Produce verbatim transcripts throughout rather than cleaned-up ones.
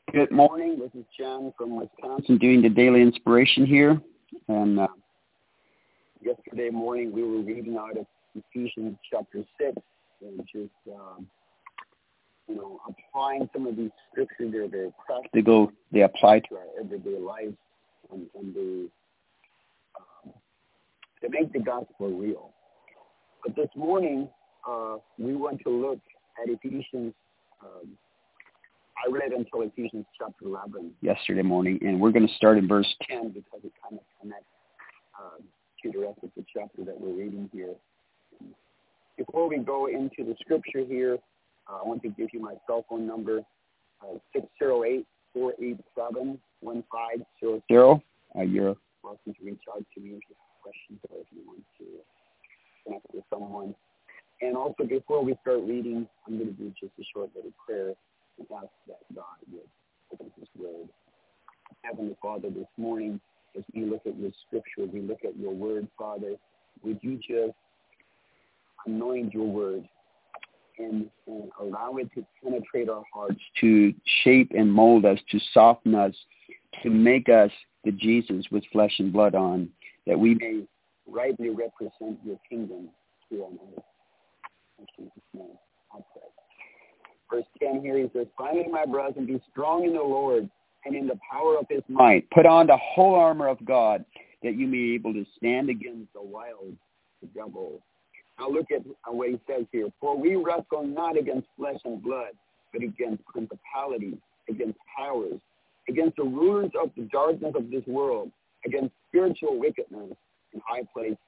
Good morning. This is John from Wisconsin doing the Daily Inspiration here. And uh, yesterday morning we were reading out of Ephesians chapter six, and just, um, you know, applying some of these scriptures. They're very practical. They apply to our everyday life, and, and they, um, they make the gospel real. But this morning uh, we want to look at Ephesians um, I read until Ephesians chapter eleven yesterday morning, and we're going to start in verse ten because it kind of connects uh, to the rest of the chapter that we're reading here. Before we go into the scripture here, uh, I want to give you my cell phone number, uh, six oh eight, four eight seven, one five zero zero. Uh, you're welcome to reach out to me if you have questions or if you want to connect with someone. And also, before we start reading, I'm going to do just a short bit of prayer. And ask that God would open His Word. Heavenly Father, this morning, as we look at your scripture, we look at your word, Father, would you just anoint your word and, and allow it to penetrate our hearts, to shape and mold us, to soften us, to make us the Jesus with flesh and blood on, that we may rightly represent your kingdom here on earth. In Jesus' name, I pray. Verse ten here, he says, finally, my brethren, be strong in the Lord and in the power of his might. Put on the whole armor of God, that you may be able to stand against the wild devil. Now look at what he says here. For we wrestle not against flesh and blood, but against principalities, against powers, against the rulers of the darkness of this world, against spiritual wickedness in high places.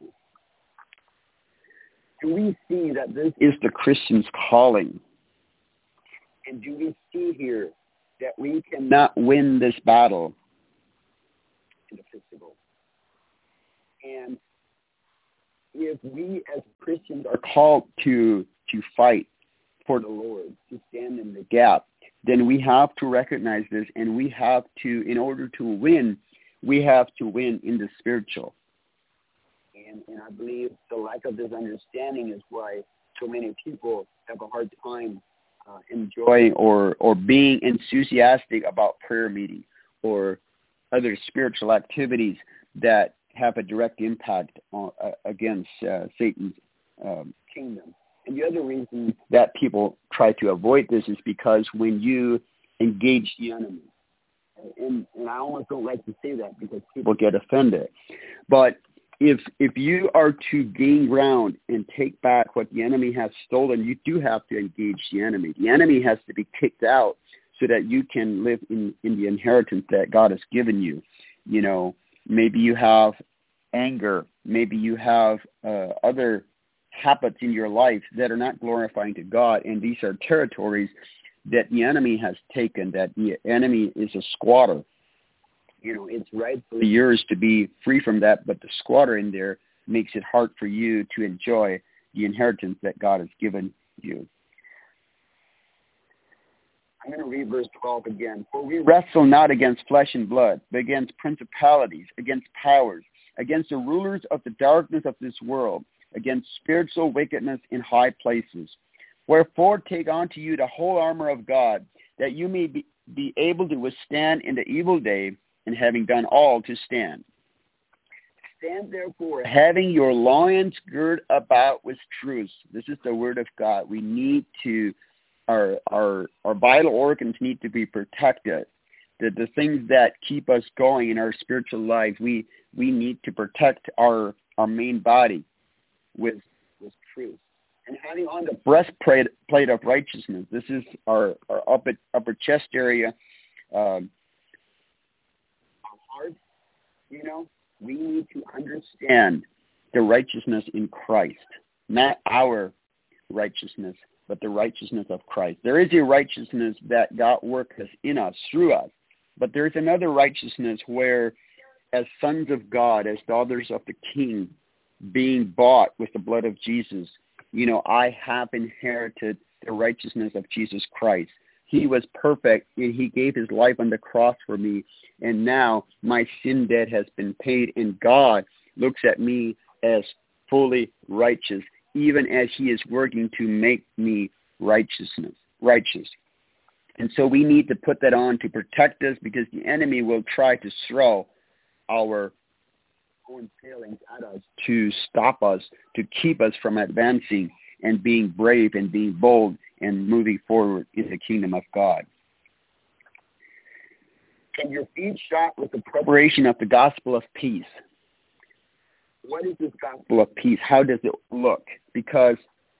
Do we see that this is the Christian's calling? And do we see here that we cannot win this battle in the physical? And if we as Christians are called to to fight for the Lord, to stand in the gap, then we have to recognize this, and we have to, in order to win, we have to win in the spiritual. And, and I believe the lack of this understanding is why so many people have a hard time Uh, enjoying or, or being enthusiastic about prayer meeting or other spiritual activities that have a direct impact on, uh, against uh, Satan's um, kingdom. And the other reason that people try to avoid this is because when you engage the enemy, and, and I almost don't like to say that because people get offended, but If if you are to gain ground and take back what the enemy has stolen, you do have to engage the enemy. The enemy has to be kicked out so that you can live in, in the inheritance that God has given you. You know, maybe you have anger. Maybe you have uh, other habits in your life that are not glorifying to God, and these are territories that the enemy has taken, that the enemy is a squatter. You know, it's rightfully yours to be free from that, but the squatter in there makes it hard for you to enjoy the inheritance that God has given you. I'm going to read verse twelve again. For we wrestle not against flesh and blood, but against principalities, against powers, against the rulers of the darkness of this world, against spiritual wickedness in high places. Wherefore take unto you the whole armor of God, that you may be, be able to withstand in the evil day, and having done all to stand. Stand therefore, having your loins girt about with truth. This is the word of God. We need to, our our our vital organs need to be protected. The the things that keep us going in our spiritual life, we we need to protect our our main body with with truth. And having on the breastplate plate of righteousness. This is our, our upper upper chest area. Um, You know, we need to understand the righteousness in Christ, not our righteousness, but the righteousness of Christ. There is a righteousness that God worketh in us, through us, but there is another righteousness where, as sons of God, as daughters of the King, being bought with the blood of Jesus, you know, I have inherited the righteousness of Jesus Christ. He was perfect, and he gave his life on the cross for me. And now my sin debt has been paid, and God looks at me as fully righteous, even as he is working to make me righteousness, righteous. And so we need to put that on to protect us, because the enemy will try to throw our own failings at us to stop us, to keep us from advancing and being brave and being bold and moving forward in the kingdom of God. And your feet shod with the preparation of the gospel of peace. What is this gospel of peace? How does it look? Because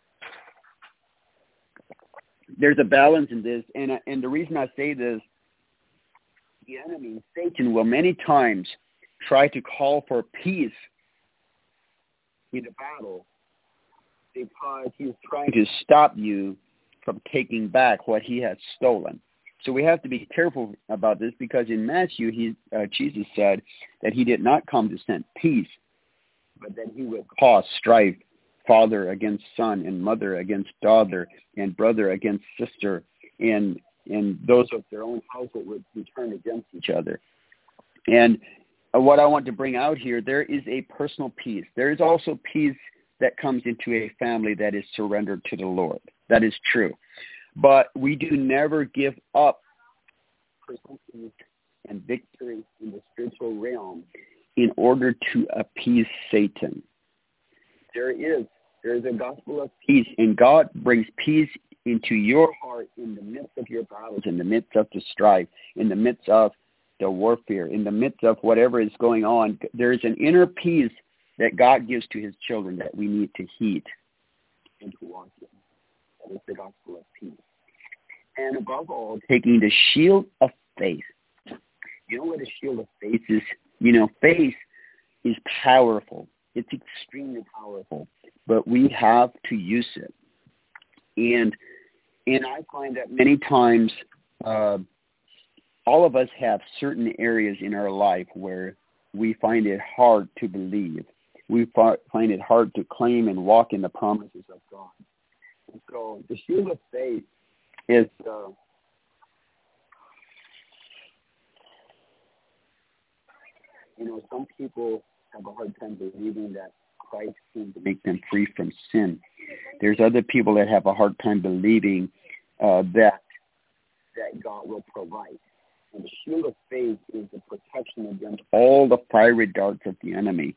there's a balance in this, and and the reason I say this, the enemy, Satan, will many times try to call for peace in a battle, because he's trying to stop you from taking back what he has stolen. So we have to be careful about this, because in Matthew, he, uh, Jesus said that he did not come to send peace, but that he would cause strife, father against son, and mother against daughter, and brother against sister, and and those of their own household would be turned against each other. And uh, what I want to bring out here, there is a personal peace. There is also peace that comes into a family that is surrendered to the Lord. That is true. But we do never give up personal peace and victory in the spiritual realm in order to appease Satan. There is, there is a gospel of peace, and God brings peace into your heart in the midst of your battles, in the midst of the strife, in the midst of the warfare, in the midst of whatever is going on. There is an inner peace that God gives to his children that we need to heed and to walk in. That is the gospel of peace. And above all, taking the shield of faith. You know what a shield of faith is? You know, faith is powerful. It's extremely powerful, but we have to use it. And and I find that many times uh, all of us have certain areas in our life where we find it hard to believe. We find it hard to claim and walk in the promises of God. And so the shield of faith is uh, you know, some people have a hard time believing that Christ came to make them free from sin. There's other people that have a hard time believing uh, that that God will provide. And the shield of faith is the protection against all the fiery darts of the enemy.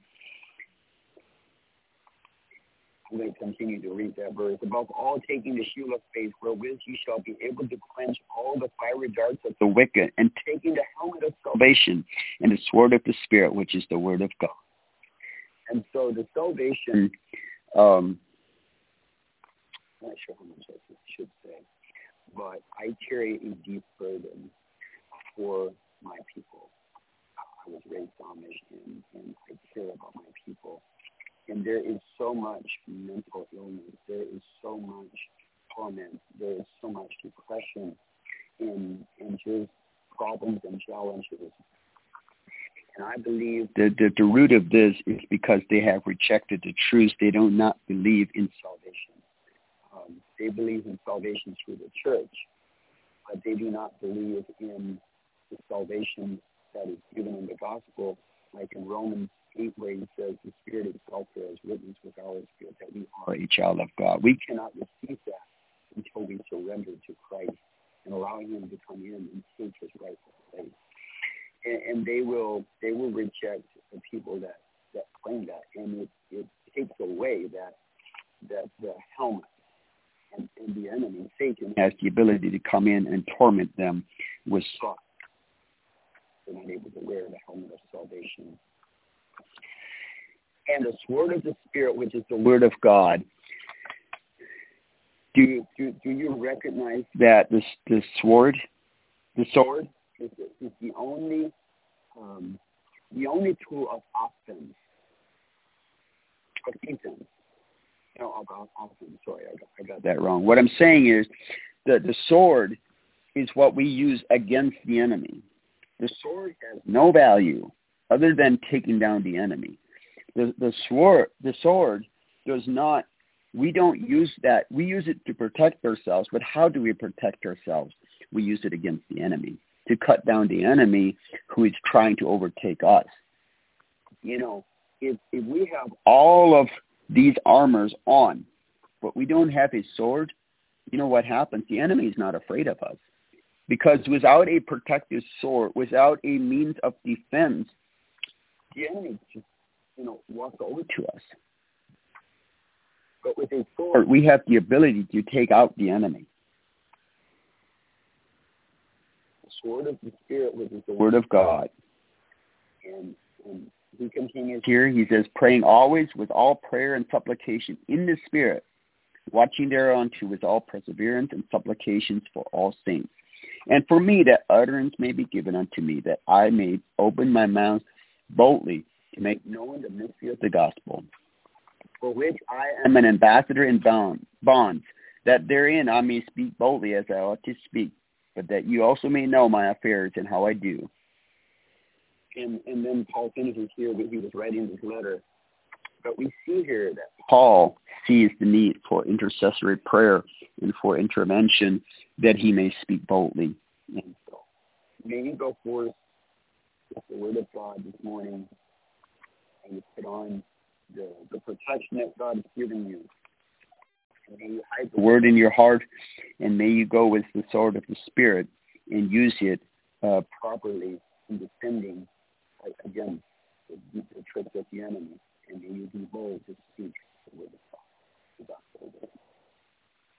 I'm going to continue to read that verse. Above all, taking the shield of faith, wherewith you shall be able to quench all the fiery darts of the wicked, and taking the helmet of salvation and the sword of the Spirit, which is the word of God. And so the salvation, um, I'm not sure how much I should say, but I carry a deep burden for my people. I was raised Amish, and, and I care about my people. And there is so much mental illness. There is so much torment. There is so much depression and, and just problems and challenges. And I believe that the, the root of this is because they have rejected the truth. They do not believe in salvation. Um, they believe in salvation through the church, but they do not believe in the salvation that is given in the gospel, like in Romans eight, where he says the Spirit itself bears witness with our spirit that we are a child of God. We cannot receive that until we surrender to Christ and allow him to come in and take his rightful place. And, and they will they will reject the people that, that claim that, and it, it takes away that that the helmet. And, and the enemy, Satan, has the ability to come in and torment them with thought. They're not able to wear the helmet of salvation. And the sword of the Spirit, which is the word of God. Do you, do, do you recognize that the, the sword, the sword is the, is the only um, the only tool of offense, of defense? No, about offense. Sorry, I got, I got that wrong. What I'm saying is that the sword is what we use against the enemy. The sword has no value other than taking down the enemy. The the sword the sword does not. We don't use that. We use it to protect ourselves. But how do we protect ourselves? We use it against the enemy, to cut down the enemy who is trying to overtake us. You know, if if we have all of these armors on, but we don't have a sword, you know what happens? The enemy is not afraid of us. Because without a protective sword, without a means of defense, the enemy just, you know, walks over to us. But with a sword, we have the ability to take out the enemy. The sword of the Spirit, which is the Word of God. And, and he continues here, he says, praying always with all prayer and supplication in the Spirit, watching thereunto with all perseverance and supplications for all saints. And for me, that utterance may be given unto me, that I may open my mouth boldly to make known the mystery of the gospel, for which I am an ambassador in bond, bonds, that therein I may speak boldly as I ought to speak, but that you also may know my affairs and how I do. And, and then Paul finishes here that he was writing this letter. But we see here that Paul sees the need for intercessory prayer and for intervention that he may speak boldly. And so may you go forth with the word of God this morning and you put on the, the protection that God has given you. And may you hide the word in your heart, and may you go with the sword of the Spirit and use it uh, properly in defending uh, against the, the tricks of the enemy. And may you be bold to speak the word of God. The gospel.